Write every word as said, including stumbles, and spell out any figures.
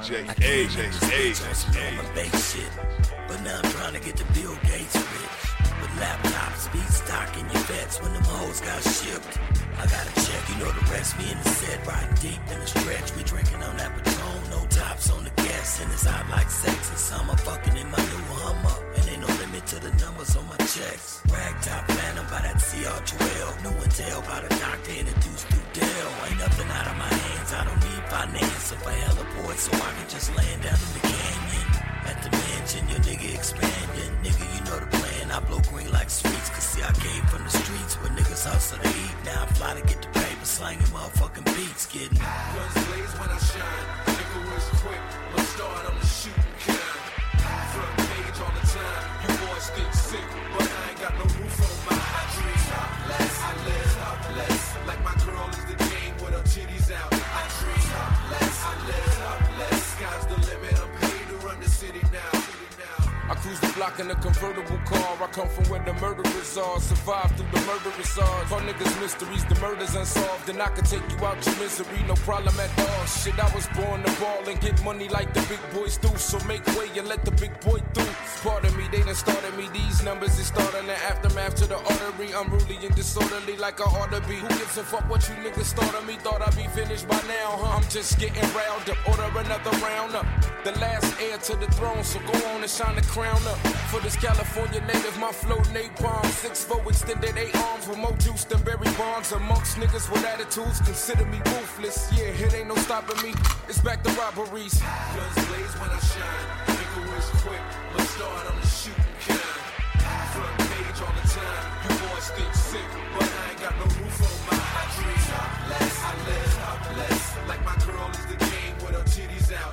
J, I A, came J, in this bitch A, on some A. Norman Bates shit, but now I'm trying to get the Bill Gates rich. With laptops, speed stock in your vets when them hoes got shipped. I got a check, you know the rest. Me in the set, riding deep in the stretch. We drinking on that Patron, no tops on the gas, and it's hot like sex. And summer fucking in my new Hummer, and ain't no limit to the numbers on my checks. Ragtop Phantom by that C R twelve, new intel by the doctor introduced through Dell. Ain't nothing out of my hands, I don't need finance. If I hella boy, so I can just land down in the canyon. At the mansion, your nigga expanding. Nigga, you know the plan. I blow green like streets. Cause see, I came from the streets where niggas hustle to eat. Now I fly to get the paper, slanging motherfucking beats. Getting guns blaze when I shine. Nigga was quick. Let's start on the shooting kind. Front page all the time. You boys think sick, but I ain't got no roof on my I dream topless. I live topless. Like my girl is the game with her titties out. I dream topless. I live topless. Sky's the limit. I'm paid to run the city now. I cruise the block in a convertible car. I come from where the murderers are. Survive through the murderous odds. Call niggas mysteries, the murder's unsolved. And I can take you out your misery, no problem at all. Shit, I was born to ball and get money like the big boys do. So make way and let the big boy through. Pardon me, they done started me. These numbers is starting the aftermath to the artery. Unruly and disorderly like I ought to be. Who gives a fuck what you niggas thought of me? Thought I'd be finished by now, huh? I'm just getting riled up. Order another round up. The last heir to the throne, so go on and shine the crown up. For this California native, my flow napalm. Six four extended eight arms with more juice than Barry Bonds. Amongst niggas with attitudes, consider me ruthless. Yeah, it ain't no stopping me. It's back to robberies. Guns blaze when I shine. Nigga was quick. Let's start on the shooting kind. Front page all the time. You boys think sick, but I ain't got no roof on my I dream topless. I live topless. Like my girl is the game with her titties out.